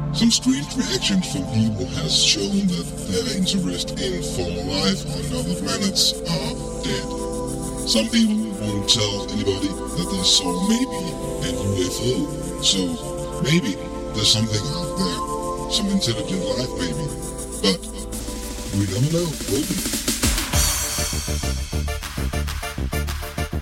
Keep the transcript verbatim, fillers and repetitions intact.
Some strange reactions from people has shown that their interest in former life on other planets are dead. Some people won't tell anybody that they saw maybe an U F O. So maybe there's something out there, some intelligent life maybe. But we never know, will we?